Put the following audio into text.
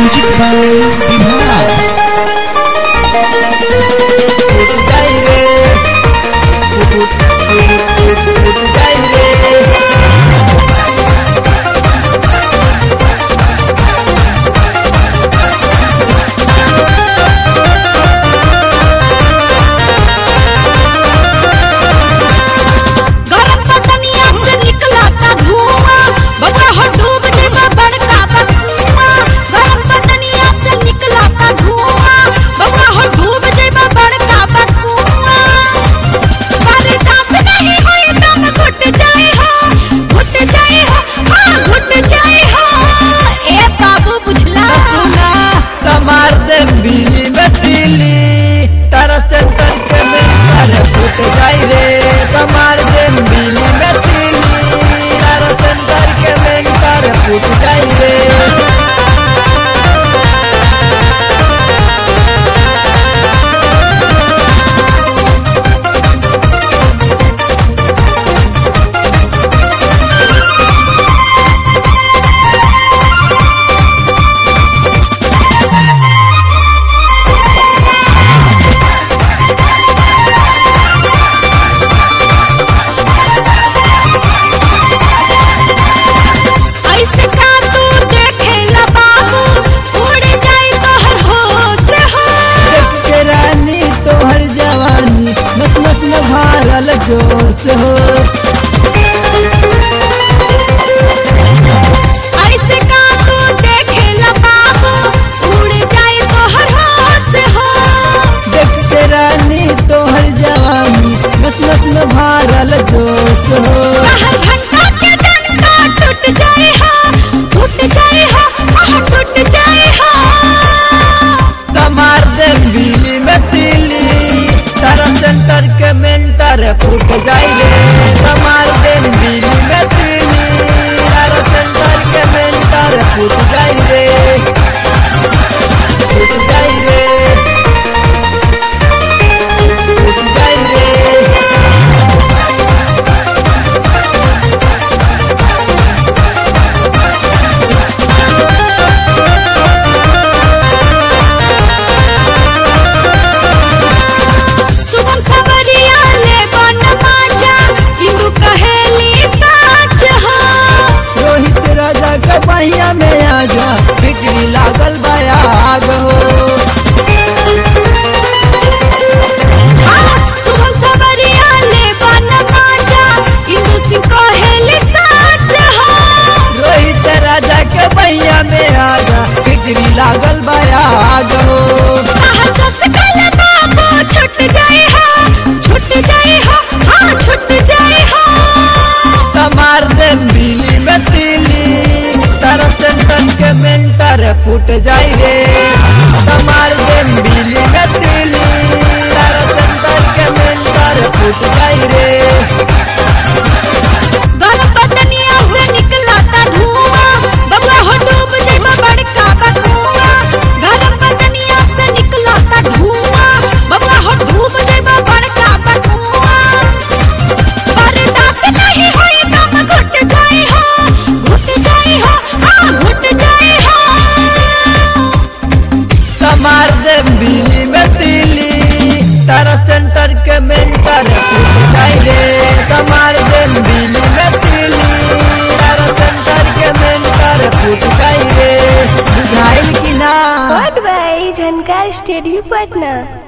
Music by Bihar बिली में तिली तारा centre के मेंटर फूट जाई रे कमार दे बिली में तिली तारा सेंटर के मेंटर फूट जाई रे भारल जोश हो ऐसे का तू देखेला बाबू उड़ जाए तोहर होश हो देख के रानी तोहर जवानी नस नस में भारल जोश हो घंटा के डंडा टूट जाए हो टूट जाए हो टूट जाए हो तमार दे बिली में तिली तारा सेंटर के मेंटर फूट जाई रे तमार दे बिली में तिली तारा सेंटर के मेंटर फूट जाई रे फूट जाई रे फूट जाई रे पहिया में आजा बिजली लागल बयाग हो शुभम सबरिया ले बन माजा इंदु सिंह कहेली साच हो रोहित राजा के पहिया में आजा बिजली लागल बयाग हो बाबू छूट जाए हो छूट जाए हो हाँ छूट जाए हो तमार दे बिली में तिली तारा सेंटर के मेंटर फूट जाई रे तमार दे बिली में तिली तारा सेंटर के मेंटर फूट जाई रे गरम पतनिया से निकला था धुआं बबुआ हो डूब जाए बड़का बकुआ गरम पतनिया से निकला था धुआं बबुआ हो डूब जाए बड़का बकुआ बर्दाश्त नहीं होई दम घुट जाए हो हाँ घुट जाए हो तमार दे बिली में तिली तारा सेंटर के मेंटर फूट जाई रे तमार दे बिली में तिली तारा सेंटर के मेंटर फूट जाई रे बुझाइल कि ना झनकार स्टूडियो पटना।